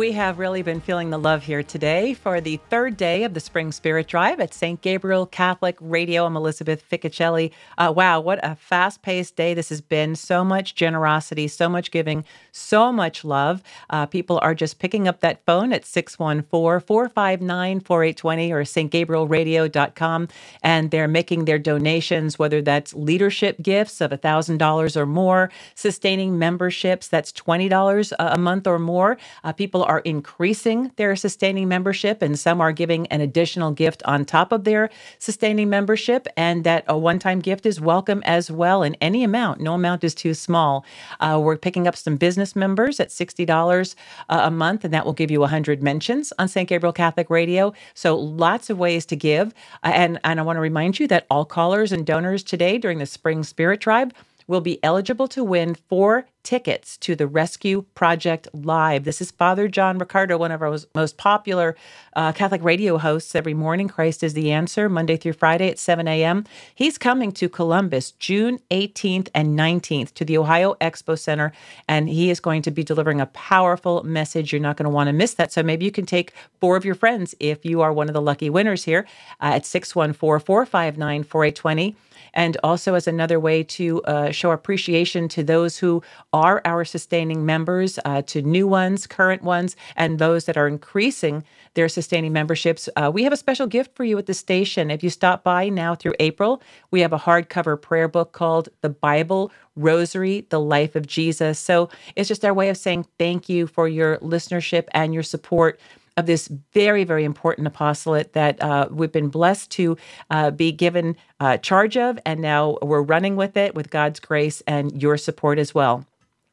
We have really been feeling the love here today for the third day of the Spring Spirit Drive at St. Gabriel Catholic Radio. I'm Elizabeth Ficcicelli. Wow, what a fast-paced day this has been. So much generosity, so much giving, so much love. People are just picking up that phone at 614-459-4820 or stgabrielradio.com, and they're making their donations, whether that's leadership gifts of $1,000 or more, sustaining memberships, that's $20 a month or more. People are increasing their sustaining membership, and some are giving an additional gift on top of their sustaining membership, and that a one-time gift is welcome as well in any amount. No amount is too small. We're picking up some business members at $60 a month, and that will give you 100 mentions on St. Gabriel Catholic Radio. So lots of ways to give. And I want to remind you that all callers and donors today during the Spring Spirit Tribe will be eligible to win 4 tickets to the Rescue Project Live. This is Father John Riccardo, one of our most popular Catholic radio hosts every morning. Christ is the Answer, Monday through Friday at 7 a.m. He's coming to Columbus June 18th and 19th to the Ohio Expo Center, and he is going to be delivering a powerful message. You're not going to want to miss that. So maybe you can take 4 of your friends if you are one of the lucky winners here at 614-459-4820. And also as another way to show appreciation to those who are our sustaining members, to new ones, current ones, and those that are increasing their sustaining memberships. We have a special gift for you at the station. If you stop by now through April, we have a hardcover prayer book called The Bible Rosary, The Life of Jesus. So it's just our way of saying thank you for your listenership and your support of this very, very important apostolate that we've been blessed to be given charge of, and now we're running with it with God's grace and your support as well.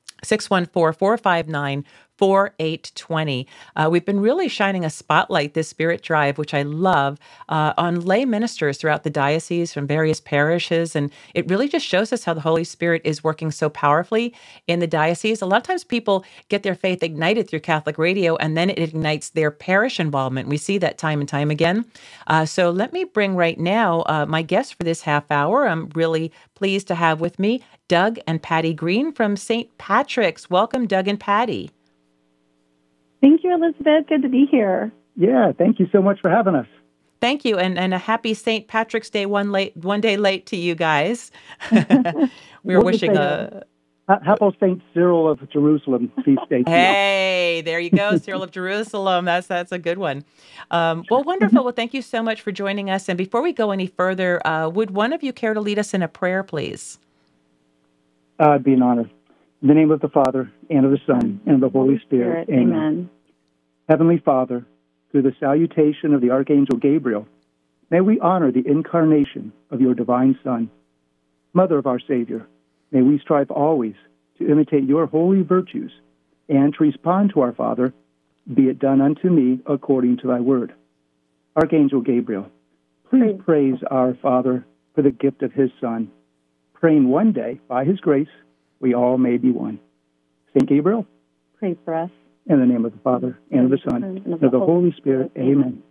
614-459-4820. We've been really shining a spotlight this Spirit Drive, which I love, on lay ministers throughout the diocese from various parishes. And it really just shows us how the Holy Spirit is working so powerfully in the diocese. A lot of times people get their faith ignited through Catholic radio, and then it ignites their parish involvement. We see that time and time again. So let me bring right now my guest for this half hour. I'm really pleased to have with me Doug and Patty Green from St. Patrick's. Welcome, Doug and Patty. Thank you, Elizabeth. Good to be here. Yeah, thank you so much for having us. Thank you, and a happy St. Patrick's Day one day late to you guys. We were wishing how about St. Cyril of Jerusalem feast day? Hey, there you go, Cyril of Jerusalem. That's a good one. Well, wonderful. Well, thank you so much for joining us. And before we go any further, would one of you care to lead us in a prayer, please? It'd be an honor. In the name of the Father, and of the Son, and of the Holy Spirit. Amen. Heavenly Father, through the salutation of the Archangel Gabriel, may we honor the incarnation of your divine Son. Mother of our Savior, may we strive always to imitate your holy virtues and to respond to our Father, be it done unto me according to thy word. Archangel Gabriel, please praise our Father for the gift of his Son, praying one day, by his grace, we all may be one. St. Gabriel, pray for us. In the name of the Father, and of the Son, and of the Holy Spirit. Amen.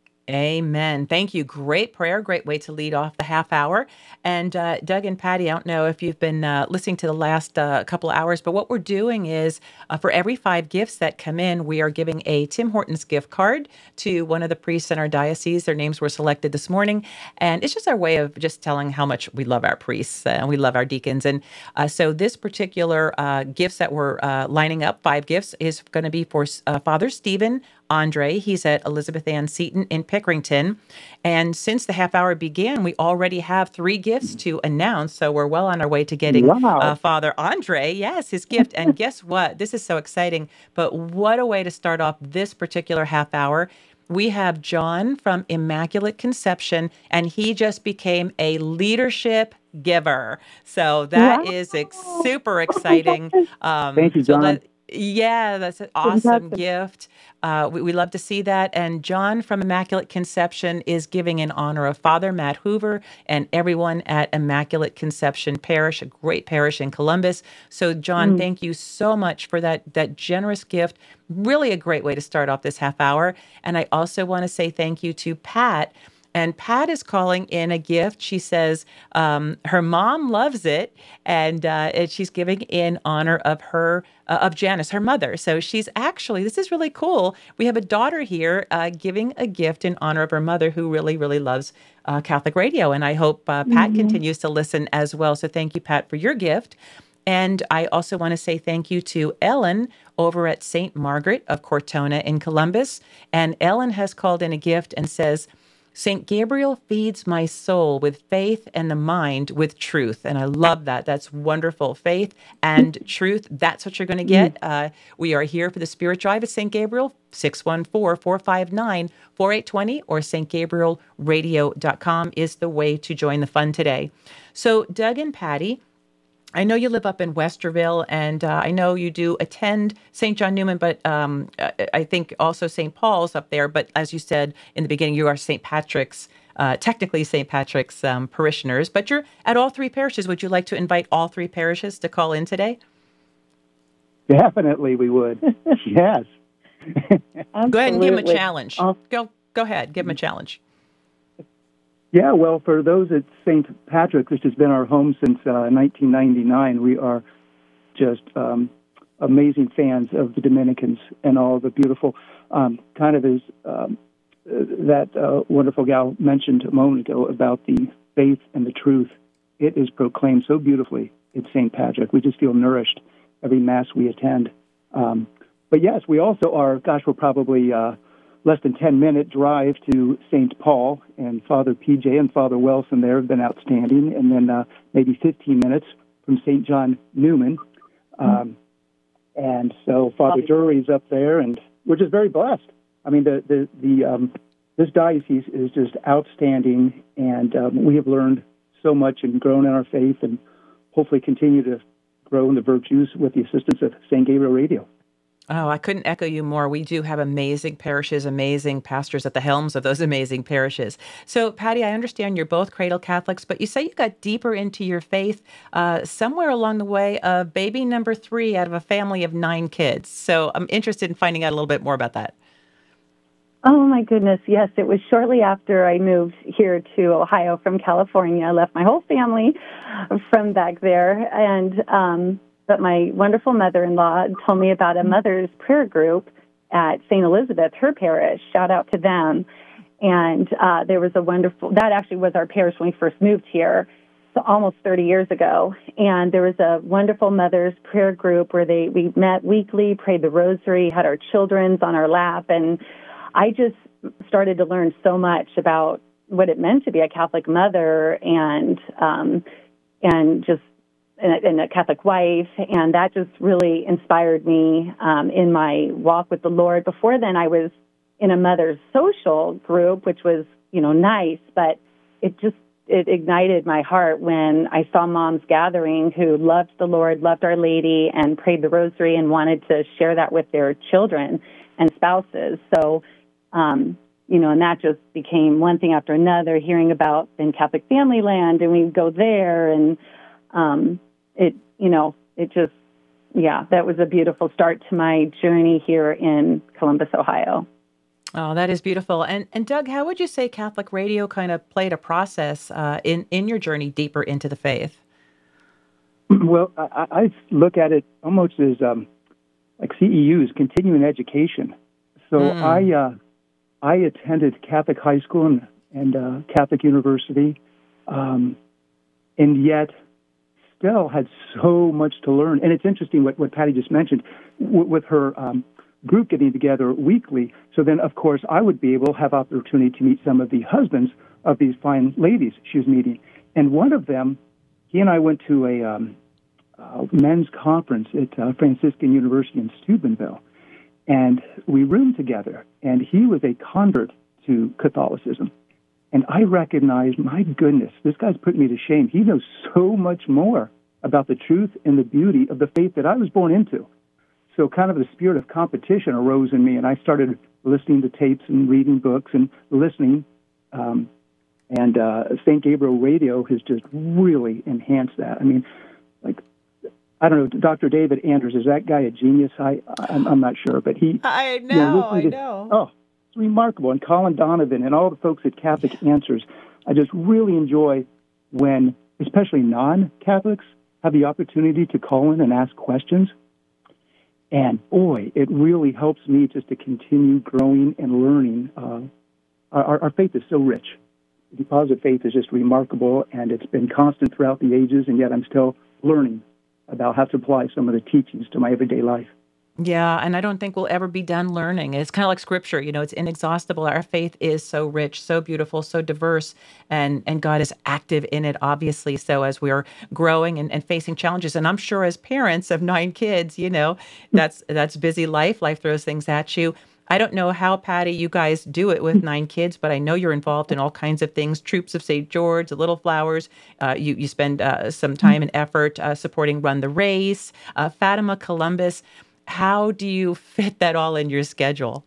Amen. Thank you. Great prayer. Great way to lead off the half hour. And Doug and Patty, I don't know if you've been listening to the last couple of hours, but what we're doing is for every 5 gifts that come in, we are giving a Tim Hortons gift card to one of the priests in our diocese. Their names were selected this morning. And it's just our way of just telling how much we love our priests and we love our deacons. And so this particular gifts that we're lining up, 5 gifts, is going to be for Father Stephen Andre. He's at Elizabeth Ann Seton in Pickerington. And since the half hour began, we already have 3 gifts to announce. So we're well on our way to getting Father Andre, yes, his gift. And guess what? This is so exciting. But what a way to start off this particular half hour. We have John from Immaculate Conception, and he just became a leadership giver. So that is super exciting. Thank you, John. Yeah, that's an awesome gift. We love to see that. And John from Immaculate Conception is giving in honor of Father Matt Hoover and everyone at Immaculate Conception Parish, a great parish in Columbus. So, John, thank you so much for that generous gift. Really a great way to start off this half hour. And I also want to say thank you to Pat And Pat is calling in a gift. She says her mom loves it, and she's giving in honor of of Janice, her mother. So she's actually, this is really cool. We have a daughter here giving a gift in honor of her mother, who really, really loves Catholic radio. And I hope Pat continues to listen as well. So thank you, Pat, for your gift. And I also want to say thank you to Ellen over at St. Margaret of Cortona in Columbus. And Ellen has called in a gift and says, St. Gabriel feeds my soul with faith and the mind with truth. And I love that. That's wonderful. Faith and truth. That's what you're going to get. We are here for the Spirit Drive at St. Gabriel, 614-459-4820, or stgabrielradio.com is the way to join the fun today. So Doug and Patty, I know you live up in Westerville, and I know you do attend St. John Neumann, but I think also St. Paul's up there. But as you said in the beginning, you are St. Patrick's, technically St. Patrick's parishioners, but you're at all three parishes. Would you like to invite all three parishes to call in today? Definitely, we would. Yes. Go ahead and give them a challenge. Go ahead, give them a challenge. Yeah, well, for those at St. Patrick, which has been our home since 1999, we are just amazing fans of the Dominicans and all the beautiful, kind of as that wonderful gal mentioned a moment ago about the faith and the truth. It is proclaimed so beautifully at St. Patrick. We just feel nourished every Mass we attend. But yes, we also are, we're probably less than 10-minute drive to St. Paul, and Father PJ and Father Wilson there have been outstanding, and then maybe 15 minutes from St. John Neumann. And so Father Drury's up there, and we're just very blessed. I mean, this diocese is just outstanding, and we have learned so much and grown in our faith, and hopefully continue to grow in the virtues with the assistance of St. Gabriel Radio. Oh, I couldn't echo you more. We do have amazing parishes, amazing pastors at the helms of those amazing parishes. So, Patty, I understand you're both cradle Catholics, but you say you got deeper into your faith somewhere along the way of baby number 3 out of a family of 9 kids. So I'm interested in finding out a little bit more about that. Oh, my goodness. Yes, it was shortly after I moved here to Ohio from California. I left my whole family from back there, and but my wonderful mother-in-law told me about a mother's prayer group at St. Elizabeth, her parish. Shout out to them. And there was that actually was our parish when we first moved here, so almost 30 years ago. And there was a wonderful mother's prayer group where we met weekly, prayed the rosary, had our children's on our lap. And I just started to learn so much about what it meant to be a Catholic mother and just and a Catholic wife, and that just really inspired me in my walk with the Lord. Before then, I was in a mother's social group, which was, nice, but it ignited my heart when I saw moms gathering who loved the Lord, loved Our Lady, and prayed the rosary and wanted to share that with their children and spouses. So, and that just became one thing after another, hearing about in Catholic Family Land, and we'd go there, and that was a beautiful start to my journey here in Columbus, Ohio. Oh, that is beautiful. And Doug, how would you say Catholic radio kind of played a process in your journey deeper into the faith? Well, I look at it almost as like CEUs, continuing education. So I attended Catholic high school and Catholic university, and yet still had so much to learn. And it's interesting what Patty just mentioned with her group getting together weekly. So then, of course, I would be able to have opportunity to meet some of the husbands of these fine ladies she was meeting. And one of them, he and I went to a men's conference at Franciscan University in Steubenville. And we roomed together, and he was a convert to Catholicism. And I recognized, my goodness, this guy's put me to shame. He knows so much more about the truth and the beauty of the faith that I was born into. So kind of the spirit of competition arose in me, and I started listening to tapes and reading books and listening. And St. Gabriel Radio has just really enhanced that. I mean, I don't know, Dr. David Anders, is that guy a genius? I'm not sure, but he... I know. Oh, it's remarkable. And Colin Donovan and all the folks at Catholic Answers, I just really enjoy when, especially non-Catholics, have the opportunity to call in and ask questions. And boy, it really helps me just to continue growing and learning. Our faith is so rich. The deposit faith is just remarkable, and it's been constant throughout the ages, and yet I'm still learning about how to apply some of the teachings to my everyday life. Yeah, and I don't think we'll ever be done learning. It's kind of like scripture, it's inexhaustible. Our faith is so rich, so beautiful, so diverse, and God is active in it, obviously. So as we're growing and facing challenges, and I'm sure as parents of 9 kids, that's busy life. Life throws things at you. I don't know how, Patty, you guys do it with 9 kids, but I know you're involved in all kinds of things. Troops of St. George, the Little Flowers. You spend some time and effort supporting Run the Race, Fatima Columbus. How do you fit that all in your schedule?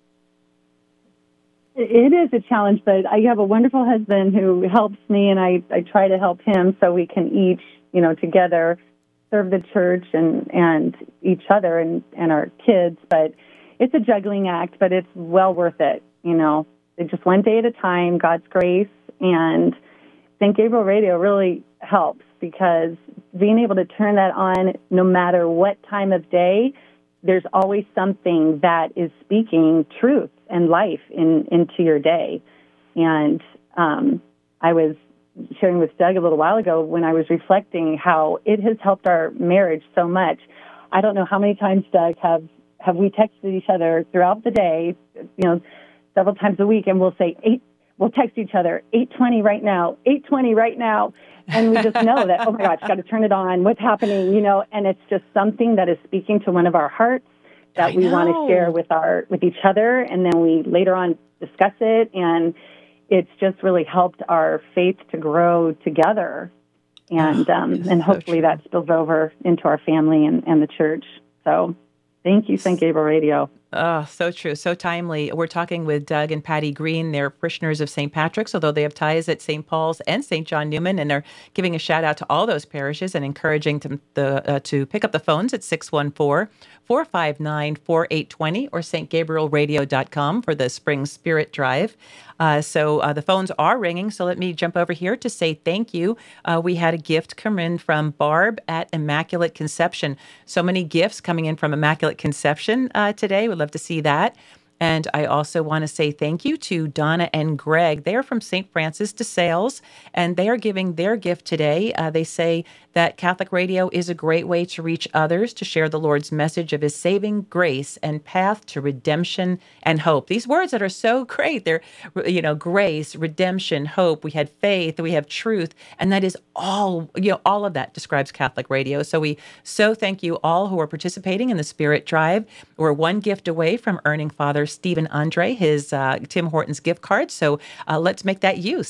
It is a challenge, but I have a wonderful husband who helps me, and I try to help him so we can each, together serve the church and each other and our kids. But it's a juggling act, but it's well worth it. It's just one day at a time, God's grace, and St. Gabriel Radio really helps because being able to turn that on no matter what time of day, there's always something that is speaking truth and life into your day. And I was sharing with Doug a little while ago when I was reflecting how it has helped our marriage so much. I don't know how many times, Doug, have we texted each other throughout the day, several times a week, and we'll text each other, 8:20 right now, 8:20 right now. And we just know that, oh my gosh, got to turn it on. What's happening? And it's just something that is speaking to one of our hearts that we want to share with each other. And then we later on discuss it. And it's just really helped our faith to grow together. And hopefully that spills over into our family and the church. So thank you, St. Gabriel Radio. Oh, so true. So timely. We're talking with Doug and Patty Green. They're parishioners of St. Patrick's, although they have ties at St. Paul's and St. John Newman, and they're giving a shout out to all those parishes and encouraging them to pick up the phones at 614-459-4820 or stgabrielradio.com for the Spring Spirit Drive. So the phones are ringing, so let me jump over here to say thank you. We had a gift come in from Barb at Immaculate Conception. So many gifts coming in from Immaculate Conception today. We'd love to see that. And I also want to say thank you to Donna and Greg. They are from St. Francis de Sales, and they are giving their gift today. They say that Catholic radio is a great way to reach others, to share the Lord's message of his saving grace and path to redemption and hope. These words that are so great, they're, grace, redemption, hope. We had faith, we have truth, and that is all, all of that describes Catholic radio. So we thank you all who are participating in the Spirit Drive. We're one gift away from earning Father Stephen Andre his Tim Hortons gift card. So let's make that you,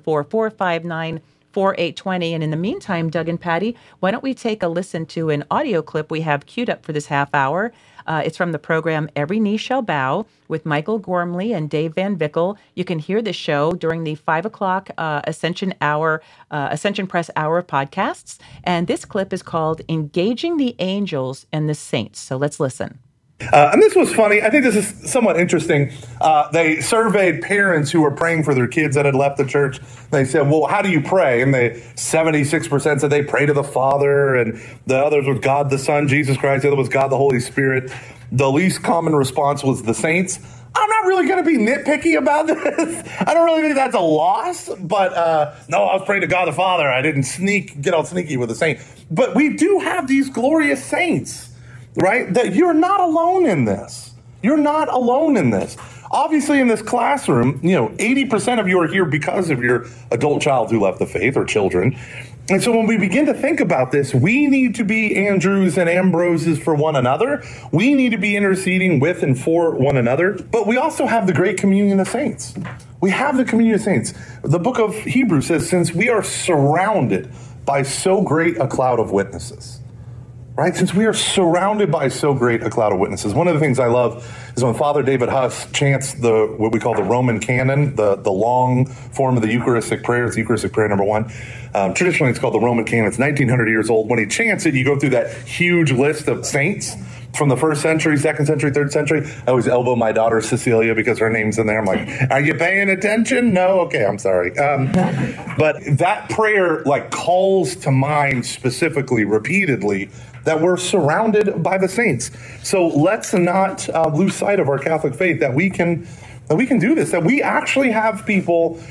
614-459-4820. And in the meantime, Doug and Patty, why don't we take a listen to an audio clip we have queued up for this half hour. It's from the program Every Knee Shall Bow with Michael Gormley and Dave Van Vickle. You can hear the show during the 5 o'clock Ascension Press Hour of podcasts. And this clip is called Engaging the Angels and the Saints. So let's listen. And this was funny. I think this is somewhat interesting. They surveyed parents who were praying for their kids that had left the church. They said, well, how do you pray? And 76% said they pray to the Father, and the others with God the Son, Jesus Christ. The other was God the Holy Spirit. The least common response was the saints. I'm not really going to be nitpicky about this. I don't really think that's a loss. But no, I was praying to God the Father. I didn't get all sneaky with the saint. But we do have these glorious saints. Right? That you're not alone in this. You're not alone in this. Obviously, in this classroom, 80% of you are here because of your adult child who left the faith or children. And so when we begin to think about this, we need to be Andrews and Ambroses for one another. We need to be interceding with and for one another. But we also have the great communion of saints. We have the communion of saints. The book of Hebrews says, since we are surrounded by so great a cloud of witnesses. Right? Since we are surrounded by so great a cloud of witnesses. One of the things I love is when Father David Huss chants what we call the Roman canon, the long form of the Eucharistic prayer. It's Eucharistic prayer number 1. Traditionally, it's called the Roman canon. It's 1,900 years old. When he chants it, you go through that huge list of saints from the first century, second century, third century. I always elbow my daughter Cecilia because her name's in there. I'm like, are you paying attention? No? Okay, I'm sorry. But that prayer like calls to mind specifically, repeatedly, that we're surrounded by the saints. So let's not lose sight of our Catholic faith, that we can do this, that we actually have people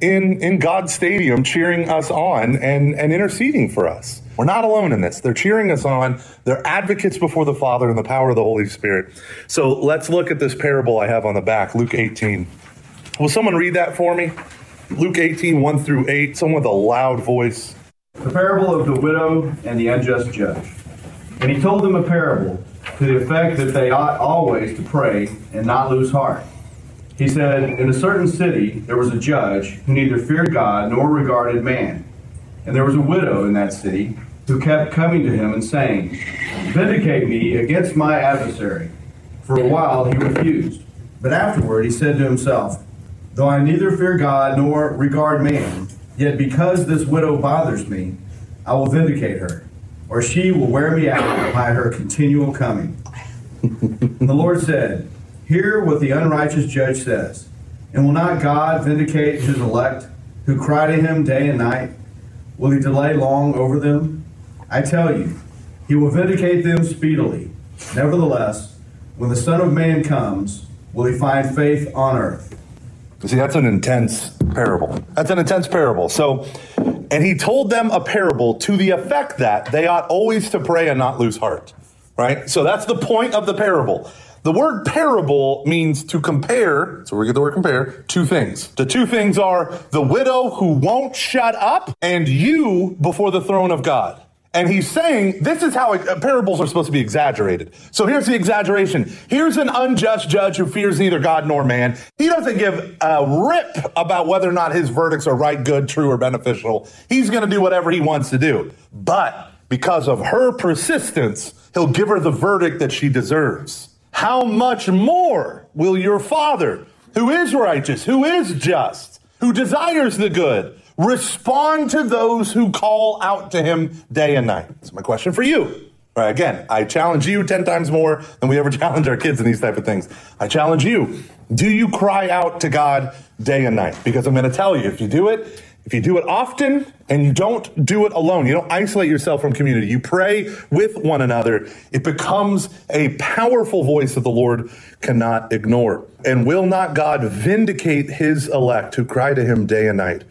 in God's stadium cheering us on and interceding for us. We're not alone in this. They're cheering us on. They're advocates before the Father in the power of the Holy Spirit. So let's look at this parable I have on the back, Luke 18. Will someone read that for me? Luke 18, 1 through 8, someone with a loud voice. The parable of the widow and the unjust judge. And he told them a parable to the effect that they ought always to pray and not lose heart. He said, in a certain city there was a judge who neither feared God nor regarded man. And there was a widow in that city who kept coming to him and saying, vindicate me against my adversary. For a while he refused. But afterward he said to himself, though I neither fear God nor regard man, yet because this widow bothers me, I will vindicate her, or she will wear me out by her continual coming. And the Lord said, hear what the unrighteous judge says. And will not God vindicate his elect, who cry to him day and night? Will he delay long over them? I tell you, he will vindicate them speedily. Nevertheless, when the Son of Man comes, will he find faith on earth? See, that's an intense parable. That's an intense parable. So, and he told them a parable to the effect that they ought always to pray and not lose heart, right? So that's the point of the parable. The word parable means to compare, so we get the word compare, two things. The two things are the widow who won't shut up and you before the throne of God. And he's saying this is how parables are supposed to be exaggerated. So here's the exaggeration. Here's an unjust judge who fears neither God nor man. He doesn't give a rip about whether or not his verdicts are right, good, true, or beneficial. He's going to do whatever he wants to do. But because of her persistence, he'll give her the verdict that she deserves. How much more will your Father, who is righteous, who is just, who desires the good, respond to those who call out to him day and night? That's my question for you. Right, again, I challenge you 10 times more than we ever challenge our kids in these type of things. I challenge you. Do you cry out to God day and night? Because I'm going to tell you, if you do it often and you don't do it alone, you don't isolate yourself from community, you pray with one another, it becomes a powerful voice that the Lord cannot ignore. And will not God vindicate his elect who cry to him day and night?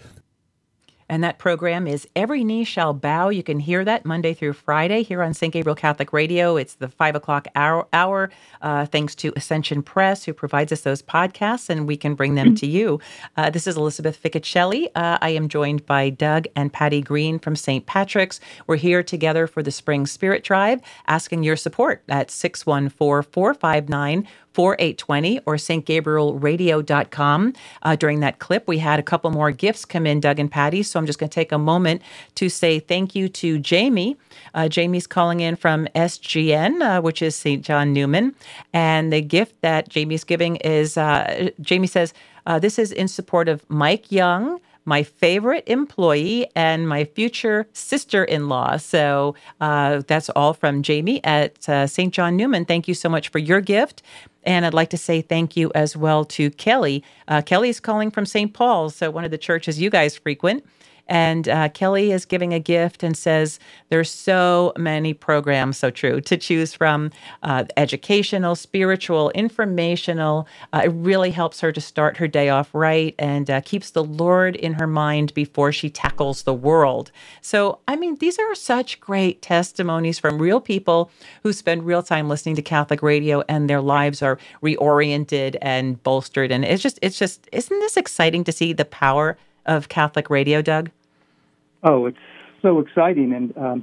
And that program is Every Knee Shall Bow. You can hear that Monday through Friday here on St. Gabriel Catholic Radio. It's the 5 o'clock hour, thanks to Ascension Press, who provides us those podcasts, and we can bring them to you. This is Elizabeth Ficcicelli. I am joined by Doug and Patty Green from St. Patrick's. We're here together for the Spring Spirit Tribe, asking your support at 614-459-4820 or stgabrielradio.com. During that clip, we had a couple more gifts come in, Doug and Patty, so I'm just going to take a moment to say thank you to Jamie. Jamie's calling in from SGN, which is St. John Newman, and the gift that Jamie's giving is, Jamie says, this is in support of Mike Young, my favorite employee, and my future sister-in-law. So that's all from Jamie at St. John Newman. Thank you so much for your gift. And I'd like to say thank you as well to Kelly. Kelly's calling from St. Paul's, so one of the churches you guys frequent. And Kelly is giving a gift and says there's so many programs, so true, to choose from, educational, spiritual, informational. It really helps her to start her day off right and keeps the Lord in her mind before she tackles the world. So, I mean, these are such great testimonies from real people who spend real time listening to Catholic radio, and their lives are reoriented and bolstered. And it's just, isn't this exciting to see the power of Catholic radio, Doug? Oh, it's so exciting, and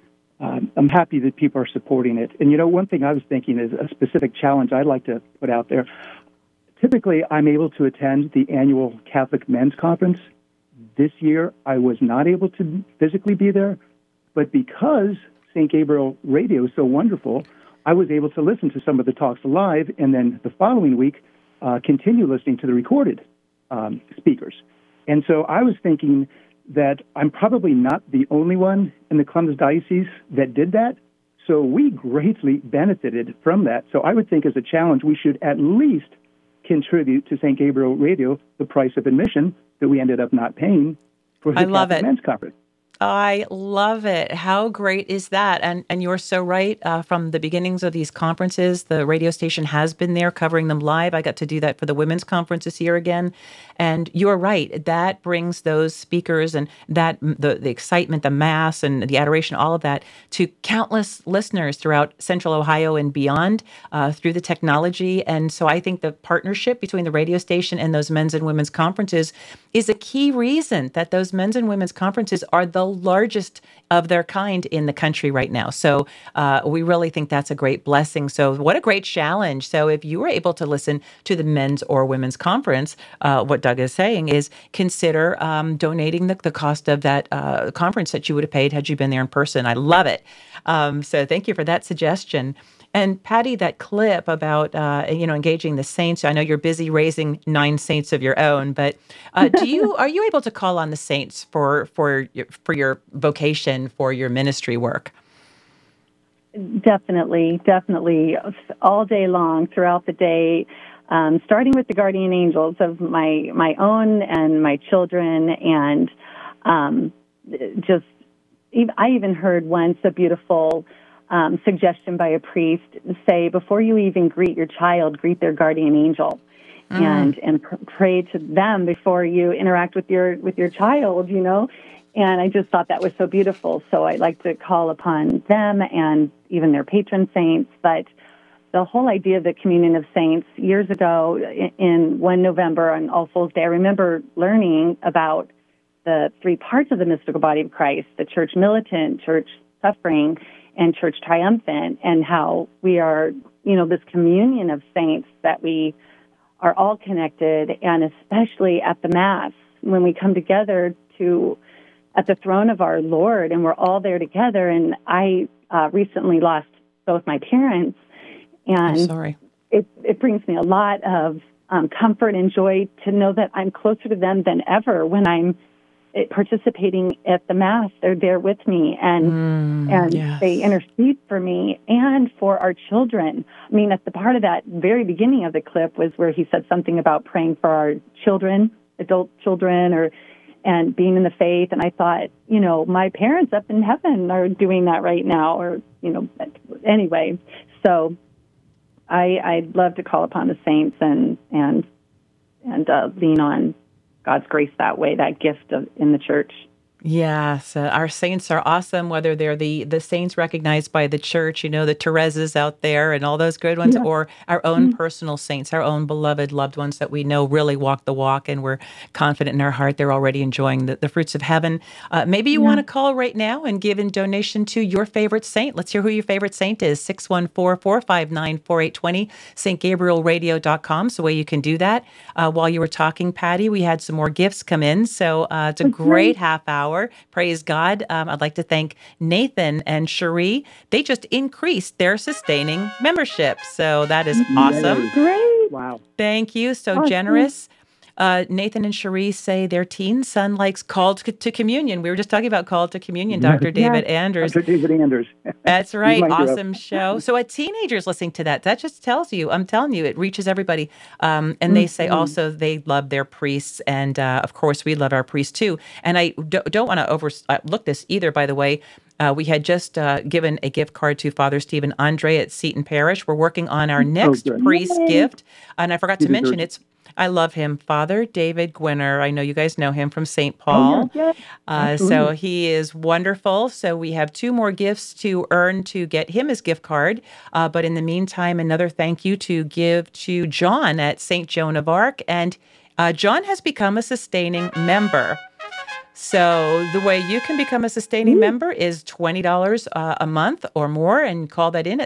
I'm happy that people are supporting it. And, you know, one thing I was thinking is a specific challenge I'd like to put out there. Typically, I'm able to attend the annual Catholic Men's Conference. This year, I was not able to physically be there, but because St. Gabriel Radio is so wonderful, I was able to listen to some of the talks live, and then the following week, continue listening to the recorded speakers. And so I was thinking that I'm probably not the only one in the Columbus Diocese that did that. So we greatly benefited from that. So I would think as a challenge, we should at least contribute to St. Gabriel Radio the price of admission that we ended up not paying for the I love Catholic it. Men's Conference. I love it. How great is that? And you're so right. From the beginnings of these conferences, the radio station has been there covering them live. I got to do that for the women's conference this year again. And you're right. That brings those speakers and that the excitement, the mass and the adoration, all of that to countless listeners throughout Central Ohio and beyond through the technology. And so I think the partnership between the radio station and those men's and women's conferences is a key reason that those men's and women's conferences are the largest of their kind in the country right now. So we really think that's a great blessing. So what a great challenge. So if you were able to listen to the men's or women's conference, what Doug is saying is consider donating the cost of that conference that you would have paid had you been there in person. I love it. So thank you for that suggestion. And Patty, that clip about engaging the saints. I know you're busy raising 9 saints of your own, but are you able to call on the saints for your vocation, for your ministry work? Definitely, all day long, throughout the day, starting with the guardian angels of my own and my children, and I even heard once a beautiful suggestion by a priest say, before you even greet your child, greet their guardian angel, and pray to them before you interact with your child. And I just thought that was so beautiful. So I'd like to call upon them and even their patron saints. But the whole idea of the Communion of Saints, years ago in one November on All Souls Day, I remember learning about the 3 parts of the mystical body of Christ: the church militant, church suffering, and church triumphant, and how we are, this communion of saints, that we are all connected, and especially at the Mass, when we come together at the throne of our Lord, and we're all there together. And I recently lost both my parents, and I'm sorry. It brings me a lot of comfort and joy to know that I'm closer to them than ever when I'm participating at the Mass. They're there with me, and yes. They intercede for me and for our children. I mean, at the part of that very beginning of the clip was where he said something about praying for our children, adult children, and being in the faith. And I thought, my parents up in heaven are doing that right now, anyway. So I'd love to call upon the saints and lean on God's grace that way, that gift in the church. Yes, our saints are awesome, whether they're the saints recognized by the church, the Tereses out there and all those good ones, or our own personal saints, our own beloved loved ones that we know really walk the walk, and we're confident in our heart they're already enjoying the fruits of heaven. Maybe you want to call right now and give in donation to your favorite saint. Let's hear who your favorite saint is. 614-459-4820, stgabrielradio.com. So way you can do that. While you were talking, Patty, we had some more gifts come in, so it's a great half hour. Praise God. I'd like to thank Nathan and Cherie. They just increased their sustaining membership. So that is awesome. Great. Wow. Thank you. So generous. Nathan and Cherie say their teen son likes Called to Communion. We were just talking about Called to Communion, Dr. David Anders. Dr. David Anders. That's right. Awesome show. So a teenager's listening to that. That just tells you, I'm telling you, it reaches everybody. And they say also they love their priests. And of course, we love our priests too. And I don't want to overlook this either, by the way. We had just given a gift card to Father Stephen Andre at Seton Parish. We're working on our next priest gift. And I forgot to mention I love him, Father David Gwinner. I know you guys know him from St. Paul. So he is wonderful. So we have 2 more gifts to earn to get him his gift card. But in the meantime, another thank you to give to John at St. Joan of Arc. And John has become a sustaining member. So the way you can become a sustaining member is $20 a month or more, and call that in at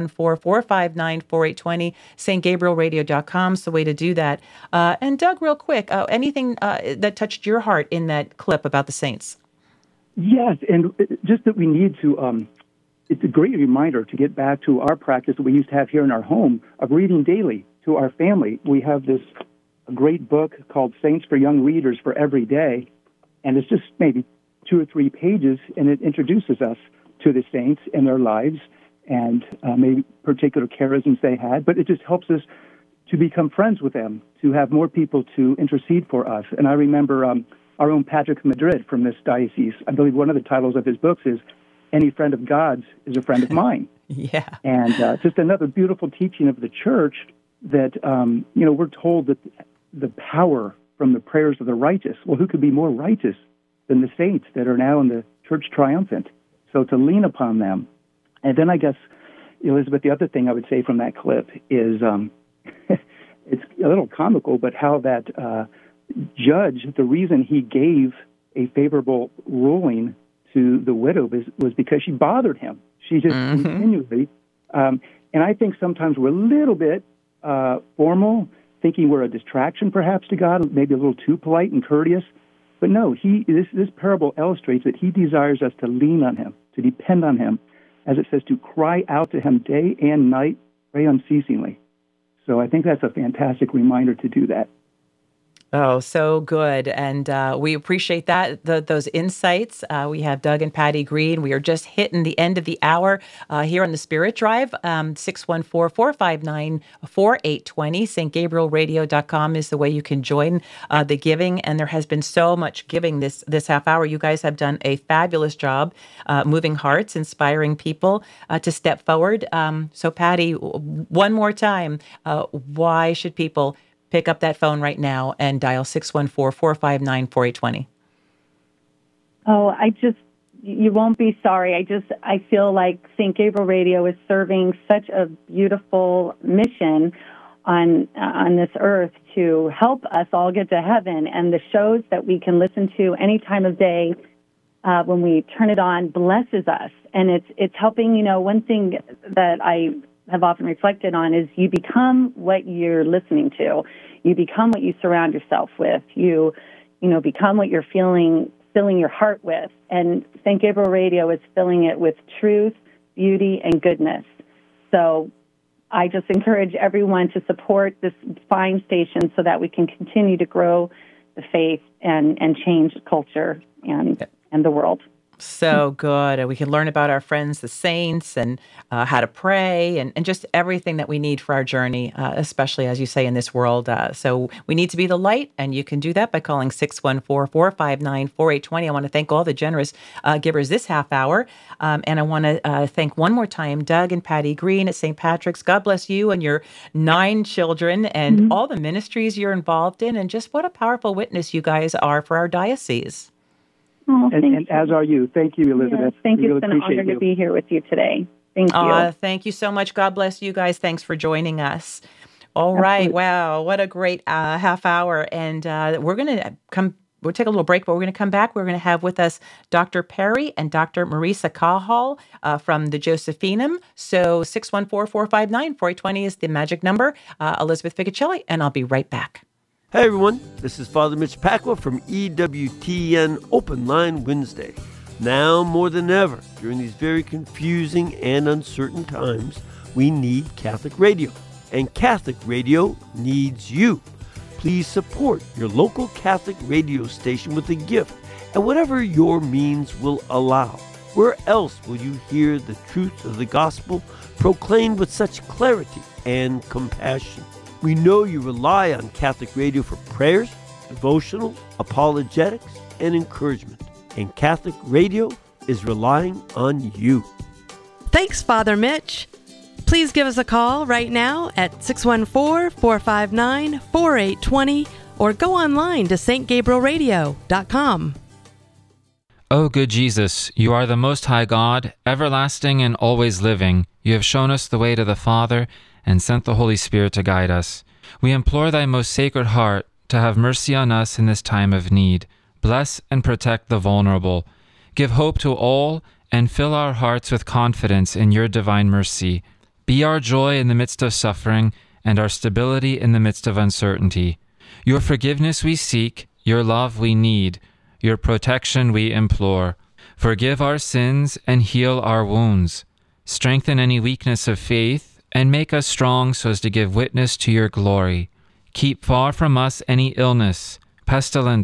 614-459-4820, stgabrielradio.com is the way to do that. And Doug, real quick, anything that touched your heart in that clip about the saints? Yes, and just that we need to, it's a great reminder to get back to our practice that we used to have here in our home of reading daily to our family. We have this great book called Saints for Young Readers for Every Day. And it's just maybe 2 or 3 pages, and it introduces us to the saints and their lives. and maybe particular charisms they had, but it just helps us to become friends with them, to have more people to intercede for us. And I remember our own Patrick Madrid from this diocese, I believe one of the titles of his books is Any Friend of God's is a Friend of Mine. Yeah. And just another beautiful teaching of the church that, we're told that the power from the prayers of the righteous, well, who could be more righteous than the saints that are now in the church triumphant? So to lean upon them. And then I guess, Elizabeth, the other thing I would say from that clip is it's a little comical, but how that judge, the reason he gave a favorable ruling to the widow was because she bothered him. She just continually, and I think sometimes we're a little bit formal, thinking we're a distraction perhaps to God, maybe a little too polite and courteous. But no, this parable illustrates that he desires us to lean on him, to depend on him, as it says, to cry out to him day and night, pray unceasingly. So I think that's a fantastic reminder to do that. Oh, so good. And we appreciate that, those insights. We have Doug and Patty Green. We are just hitting the end of the hour here on the Spirit Drive. 614-459-4820. stgabrielradio.com is the way you can join the giving. And there has been so much giving this half hour. You guys have done a fabulous job moving hearts, inspiring people to step forward. So Patty, one more time, why should people pick up that phone right now and dial 614-459-4820? Oh, you won't be sorry. I feel like St. Gabriel Radio is serving such a beautiful mission on this earth to help us all get to heaven. And the shows that we can listen to any time of day when we turn it on blesses us. And it's helping, one thing that I have often reflected on is you become what you're listening to. You become what you surround yourself with. You become what you're filling your heart with. And St. Gabriel Radio is filling it with truth, beauty, and goodness. So I just encourage everyone to support this fine station so that we can continue to grow the faith and change the culture and the world. So good. We can learn about our friends, the saints, and how to pray, and just everything that we need for our journey, especially, as you say, in this world. So we need to be the light, and you can do that by calling 614-459-4820. I want to thank all the generous givers this half hour. And I want to thank one more time Doug and Patty Green at St. Patrick's. God bless you and your 9 children and all the ministries you're involved in, and just what a powerful witness you guys are for our diocese. Oh, and as are you. Thank you, Elizabeth. Yes, thank you. Really It's been an honor to be here with you today. Thank you. Thank you so much. God bless you guys. Thanks for joining us. All right. Wow. What a great half hour. And we're going to we'll take a little break, but we're going to come back. We're going to have with us Dr. Perry and Dr. Marisa Cahall from the Josephinum. So 614-459-4820 is the magic number. Elizabeth Figicelli, and I'll be right back. Hey everyone, this is Father Mitch Pacwa from EWTN Open Line Wednesday. Now more than ever, during these very confusing and uncertain times, we need Catholic radio. And Catholic radio needs you. Please support your local Catholic radio station with a gift and whatever your means will allow. Where else will you hear the truth of the gospel proclaimed with such clarity and compassion? We know you rely on Catholic radio for prayers, devotionals, apologetics, and encouragement. And Catholic radio is relying on you. Thanks, Father Mitch. Please give us a call right now at 614-459-4820 or go online to stgabrielradio.com. O good Jesus, you are the Most High God, everlasting and always living. You have shown us the way to the Father and sent the Holy Spirit to guide us. We implore thy most sacred heart to have mercy on us in this time of need. Bless and protect the vulnerable. Give hope to all and fill our hearts with confidence in your divine mercy. Be our joy in the midst of suffering and our stability in the midst of uncertainty. Your forgiveness we seek, your love we need, your protection we implore. Forgive our sins and heal our wounds. Strengthen any weakness of faith and make us strong so as to give witness to your glory. Keep far from us any illness, pestilence,